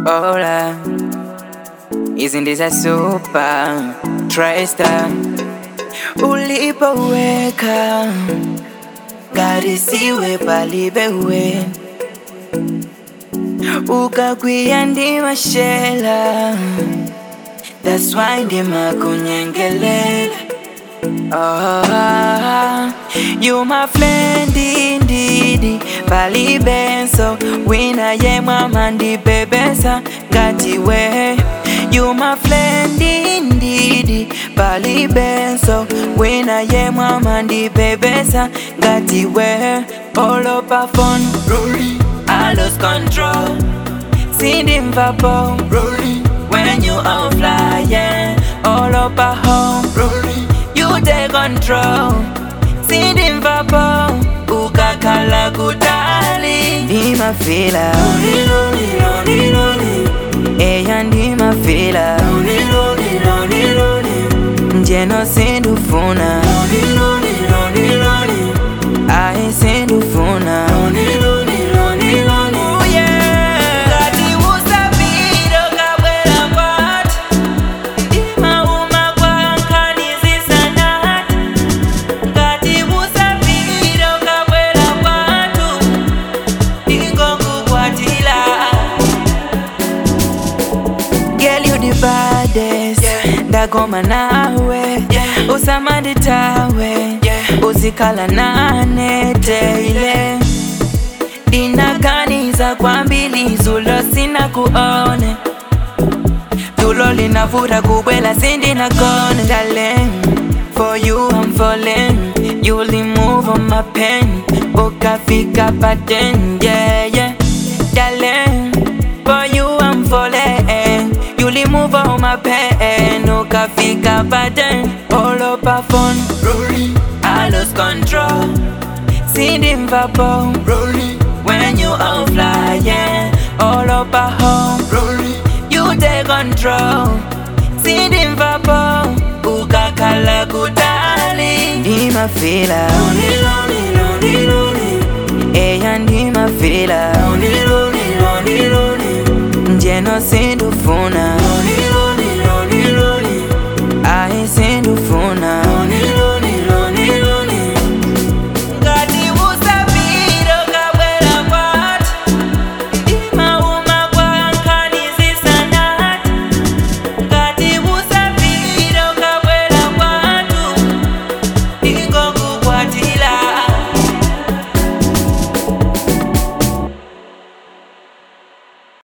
Hola, isn't this a super Tristar? Ulipoweka gari siwe palibewe, ukakwiya ndima shela, that's why ndima kunyengelela. Oh, you my friend indeed, palibenso wina ye mama ndibebesa ngati we. You my friend indeed, palibenso wina ye mama ndibebesa ngati we. All over phone, rolling, I lose control. Sinding vapo, rolling, when you are flying. All over home, rolling, you take control. Sinding vapo, ukakala kutali. Ndima fila, lonely, lonely, lonely, lonely. Eya ndima fila, lonely, lonely, lonely, lonely. Njeno sindufuna, lonely, lonely, lonely, lonely. I sindufuna, lonely, lonely, lonely, lonely. Oh yeah, ngati usapiro kabwela kwati. Ndima uma kwa nkani zisanati. Ngati usapiro kabwela kwatu. Ndingo kukwatila. Girl, you the baddest, ndagoma nawe, usamandi tawe, uzikala nane teile. Dinaganiza kwa mbili zulo sina kuone, tulo linavuta kubwela sindi na kone. Darling, for you I'm falling, you only move on my pain, ukafika paten, yeah, yeah. Darling, for you I'm falling, you only move on my pain, ukafika paten. All over phone, rolling, I lose control. Sinding vapo, rolling, when you are flying. All over home, rolling, you take control. Sinding vapo, ukakala kutali. Ndima fila, lonely, lonely, lonely, lonely. Eya ndima fila, lonely, lonely, lonely, lonely. Njeno sindufuna, lonely, lonely.